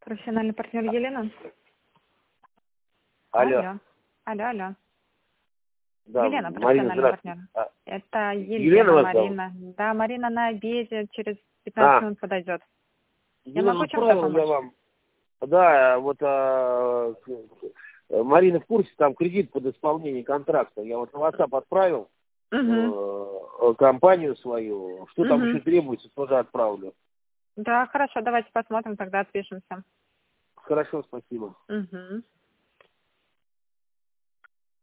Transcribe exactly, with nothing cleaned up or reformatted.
Профессиональный партнер Елена. Алло. Алло. Алло, алло. Да, Елена, Марина, профессиональный партнер. здравствуйте. А, Это Елена, Елена вас зовут? Марина. Да, Марина на обеде, через пятнадцать А. минут подойдет. Я Елена, могу чем-то отправил я помочь? вам. Да, вот а, к- Марина в курсе, там кредит под исполнение контракта. Я вот на WhatsApp отправил Угу. э, компанию свою. Что там Угу. еще требуется, тоже отправлю. Да, хорошо, давайте посмотрим, тогда отпишемся. Хорошо, спасибо. Угу.